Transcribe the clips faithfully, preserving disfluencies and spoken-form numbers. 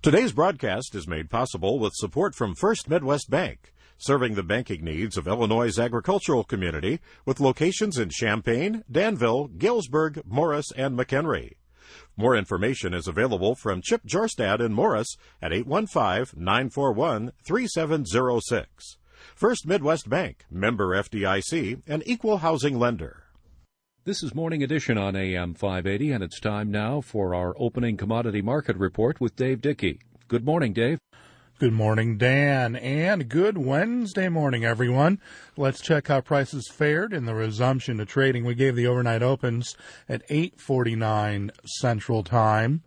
Today's broadcast is made possible with support from First Midwest Bank, serving the banking needs of Illinois' agricultural community with locations in Champaign, Danville, Galesburg, Morris, and McHenry. More information is available from Chip Jorstad in Morris at eight one five, nine four one, three seven zero six. First Midwest Bank, member F D I C, and equal housing lender. This is Morning Edition on A M five eighty, and it's time now for our opening commodity market report with Dave Dickey. Good morning, Dave. Good morning, Dan, and good Wednesday morning, everyone. Let's check how prices fared in the resumption of trading. We gave the overnight opens at eight forty-nine Central Time.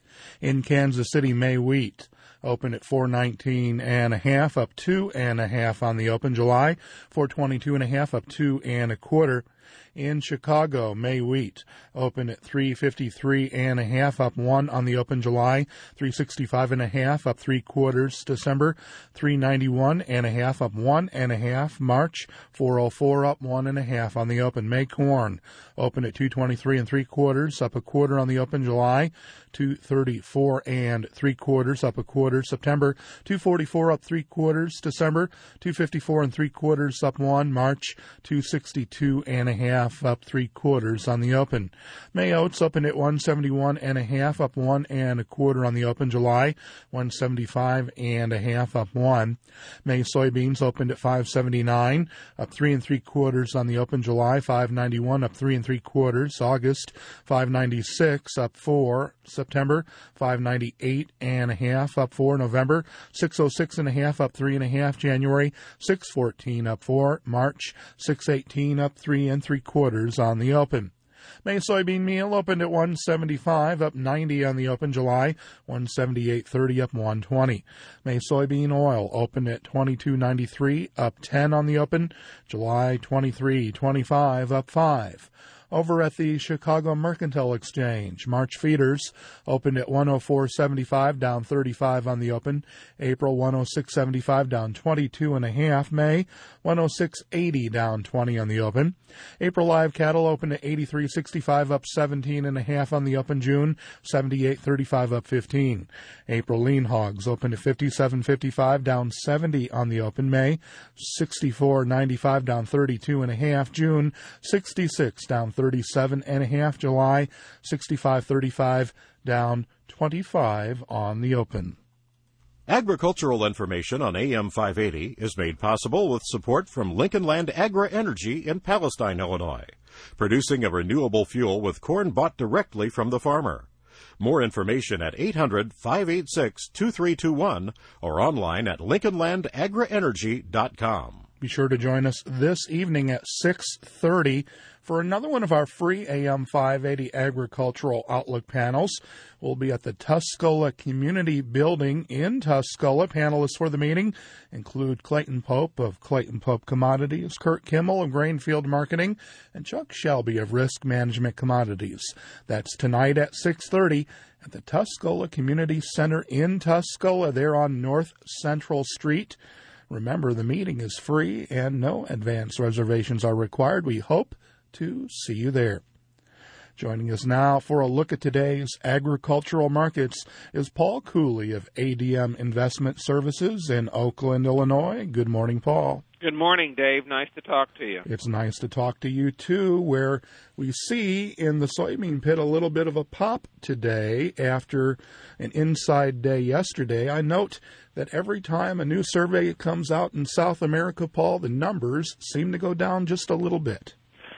In Kansas City, May wheat opened at four nineteen and a half, up two and a half on the open. July, four twenty-two and a half, up two and a quarter. In Chicago, May wheat opened at three fifty-three and a half, up one on the open. July, three sixty-five and a half, up three quarters. December, three ninety-one and a half, up one and a half. March, four oh four, up one and a half on the open. May corn opened at two twenty-three and three quarters, up a quarter on the open. July, two thirty-four and three quarters, up a quarter. September, two forty-four, up three quarters. December, two fifty-four and three quarters, up one. March, two sixty-two and a half, up three quarters on the open. May oats opened at one seventy-one and a half, up one and a quarter on the open. July, one seventy-five and a half, up one. May soybeans opened at five seventy-nine, up three and three quarters on the open. July, five ninety-one, up three and three quarters. August, five ninety-six, up four. September, five ninety-eight and a half, up four. November, six oh six and a half, up three and a half. January, six fourteen, up four. March, six eighteen, up three and three quarters on the open. May soybean meal opened at one seventy-five, up ninety on the open. July, one seventy-eight thirty, up one twenty. May soybean oil opened at twenty-two ninety-three, up ten on the open. July, twenty-three twenty-five, up five. Over at the Chicago Mercantile Exchange, March feeders opened at one oh four seventy-five, down thirty-five on the open. April, one oh six seventy-five, down twenty-two and a half. May, one oh six eighty, down twenty on the open. April live cattle opened at eighty-three sixty-five, up seventeen and a half on the open. June, seventy-eight thirty-five, up fifteen. April lean hogs opened at fifty-seven fifty-five, down seventy on the open. May, sixty-four ninety-five, down thirty-two and a half. June, sixty-six, down thirty-seven and a half. July, sixty-five thirty-five, down twenty-five on the open. Agricultural information on A M five eighty is made possible with support from Lincoln Land Agri-Energy in Palestine, Illinois, producing a renewable fuel with corn bought directly from the farmer. More information at eight hundred, five eight six, two three two one or online at lincoln land agri energy dot com. Be sure to join us this evening at six thirty for another one of our free A M five eighty Agricultural Outlook panels. We'll be at the Tuscola Community Building in Tuscola. Panelists for the meeting include Clayton Pope of Clayton Pope Commodities, Kurt Kimmel of Grainfield Marketing, and Chuck Shelby of Risk Management Commodities. That's tonight at six thirty at the Tuscola Community Center in Tuscola. They're on North Central Street. Remember, the meeting is free and no advance reservations are required. We hope to see you there. Joining us now for a look at today's agricultural markets is Paul Cooley of A D M Investment Services in Oakland, Illinois. Good morning, Paul. Good morning, Dave. Nice to talk to you. It's nice to talk to you, too, where we see in the soybean pit a little bit of a pop today after an inside day yesterday. I note that every time a new survey comes out in South America, Paul, the numbers seem to go down just a little bit.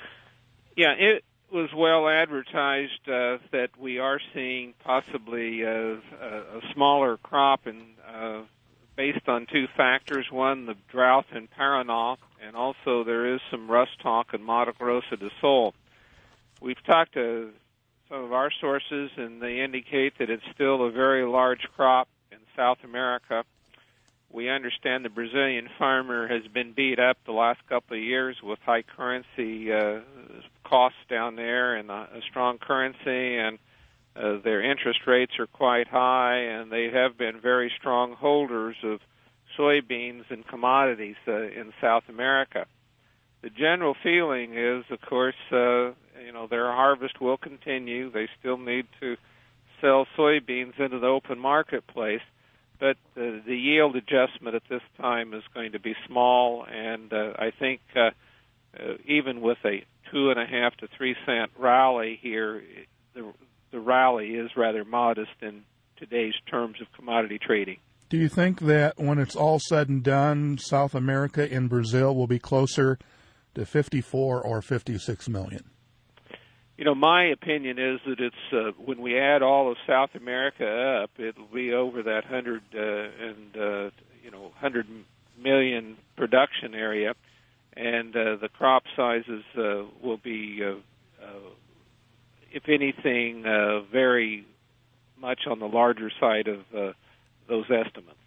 Yeah, it was well advertised uh, that we are seeing possibly uh, a, a smaller crop, and uh, based on two factors. One, the drought in Paraná, and also there is some rust talk in Mato Grosso do Sul. We've talked to some of our sources, and they indicate that it's still a very large crop in South America. We understand the Brazilian farmer has been beat up the last couple of years with high currency uh, costs down there and a, a strong currency, and uh, their interest rates are quite high, and they have been very strong holders of soybeans and commodities uh, in South America. The general feeling is, of course, uh, you know, their harvest will continue. They still need to sell soybeans into the open marketplace, but uh, the yield adjustment at this time is going to be small, and uh, I think uh, uh, even with a two and a half to three cent rally here, the, the rally is rather modest in today's terms of commodity trading. Do you think that when it's all said and done, South America and Brazil will be closer to fifty-four or fifty-six million? You know, my opinion is that it's uh, when we add all of South America up, it'll be over that hundred uh, and uh, you know hundred million production area, and uh, the crop sizes uh, will be, uh, uh, if anything, uh, very much on the larger side of uh, those estimates.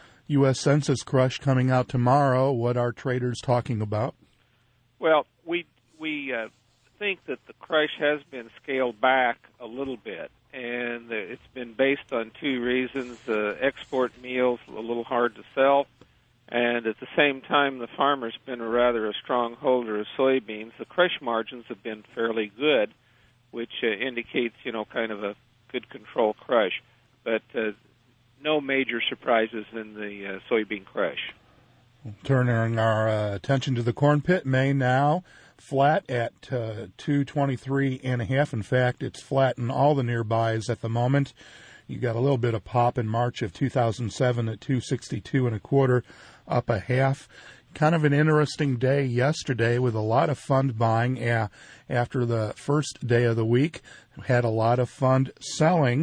U S Census crush coming out tomorrow. What are traders talking about? Well, we we. Uh, think that the crush has been scaled back a little bit, and it's been based on two reasons. Uh, export meal's a little hard to sell, and at the same time, the farmer's been a rather a strong holder of soybeans. The crush margins have been fairly good, which uh, indicates, you know, kind of a good control crush, but uh, no major surprises in the uh, soybean crush. Turning our uh, attention to the corn pit, May now flat at uh, two twenty-three and a half. In fact, it's flat in all the nearbys at the moment. You got a little bit of pop in March of two thousand seven at two sixty-two and a quarter, up a half. Kind of an interesting day yesterday with a lot of fund buying uh, after the first day of the week. Had a lot of fund selling.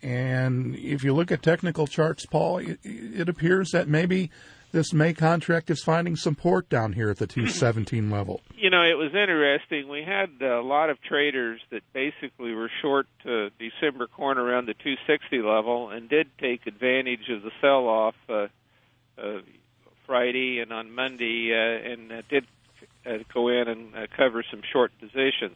And if you look at technical charts, Paul, it, it appears that maybe this May contract is finding support down here at the two seventeen level. You know, it was interesting. We had a lot of traders that basically were short uh, December corn around the two sixty level and did take advantage of the sell-off uh, uh, Friday and on Monday uh, and uh, did uh, go in and uh, cover some short positions.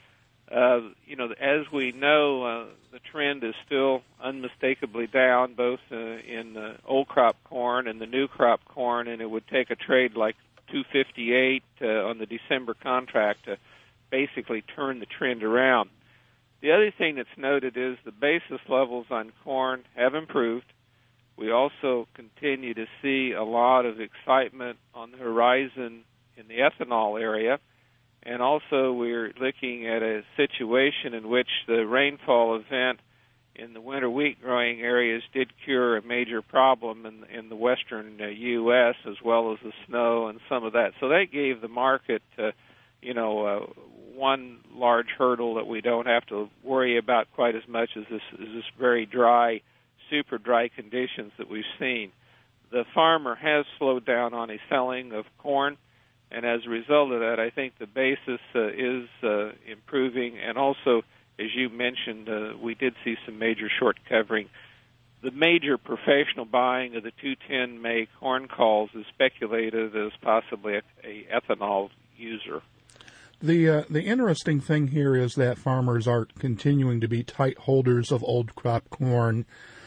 Uh, you know, as we know, uh, the trend is still unmistakably down, both uh, in the old crop corn and the new crop corn, and it would take a trade like two fifty-eight uh, on the December contract to basically turn the trend around. The other thing that's noted is the basis levels on corn have improved. We also continue to see a lot of excitement on the horizon in the ethanol area. And also we're looking at a situation in which the rainfall event in the winter wheat growing areas did cure a major problem in, in the western uh, U S as well as the snow and some of that. So that gave the market, uh, you know, uh, one large hurdle that we don't have to worry about quite as much as this, is this very dry, super dry conditions that we've seen. The farmer has slowed down on his selling of corn. And as a result of that, I think the basis uh, is uh, improving. And also, as you mentioned, uh, we did see some major short covering. The major professional buying of the two ten May corn calls is speculated as possibly a, a ethanol user. The uh, the interesting thing here is that farmers are continuing to be tight holders of old crop corn.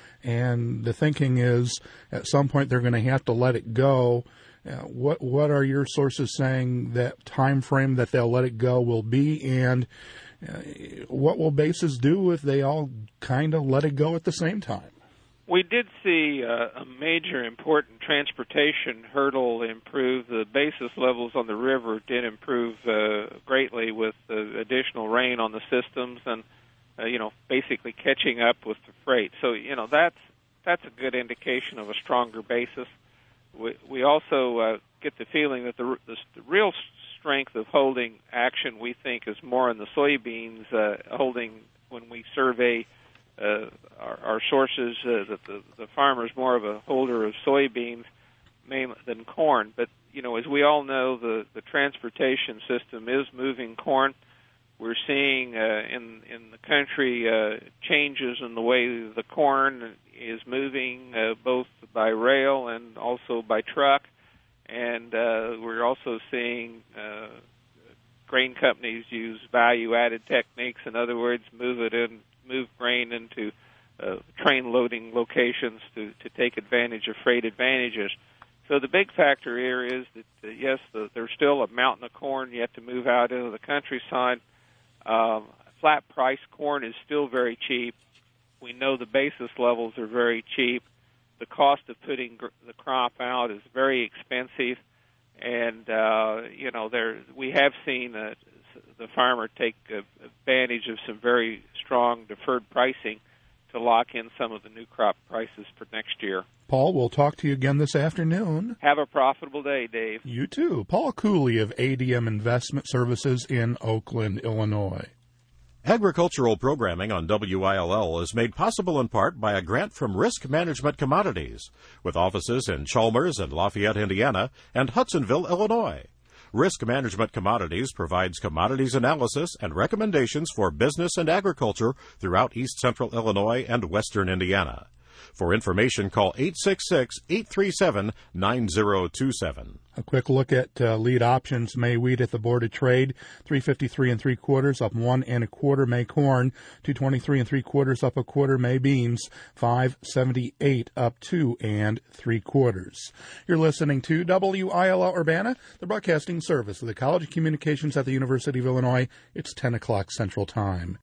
And the thinking is at some point they're going to have to let it go. Uh, what what are your sources saying that time frame that they'll let it go will be, and uh, what will bases do if they all kind of let it go at the same time? We did see uh, a major important transportation hurdle improve. The basis levels on the river did improve uh, greatly with uh, additional rain on the systems and, uh, you know, basically catching up with the freight. So, you know, that's that's a good indication of a stronger basis. We, we also uh, get the feeling that the, the, the real strength of holding action, we think, is more in the soybeans uh, holding when we survey uh, our, our sources, uh, that the, the farmer is more of a holder of soybeans mainly than corn. But, you know, as we all know, the, the transportation system is moving corn. We're seeing uh, in, in the country uh, changes in the way the corn is moving, uh, both by rail and also by truck. And uh, we're also seeing uh, grain companies use value-added techniques. In other words, move it in, move grain into uh, train loading locations to, to take advantage of freight advantages. So the big factor here is that, uh, yes, the, there's still a mountain of corn yet to move out into the countryside. Um, flat price corn is still very cheap. we know the basis levels are very cheap. The cost of putting gr- the crop out is very expensive, and uh, you know there we have seen uh, the farmer take uh, advantage of some very strong deferred pricing to lock in some of the new crop prices for next year. Paul, we'll talk to you again this afternoon. Have a profitable day, Dave. You too. Paul Cooley of A D M Investment Services in Oakland, Illinois. Agricultural programming on W I L L is made possible in part by a grant from Risk Management Commodities, with offices in Chalmers and Lafayette, Indiana, and Hudsonville, Illinois. Risk Management Commodities provides commodities analysis and recommendations for business and agriculture throughout East Central Illinois and Western Indiana. For information, call eight six six, eight three seven, nine zero two seven. A quick look at uh, lead options. May wheat at the Board of Trade, three fifty-three and three quarters, up one and a quarter. May corn, two twenty-three and three quarters, up a quarter. May beans, five seventy-eight, up two and three quarters. You're listening to W I L L Urbana, the broadcasting service of the College of Communications at the University of Illinois. It's ten o'clock Central Time.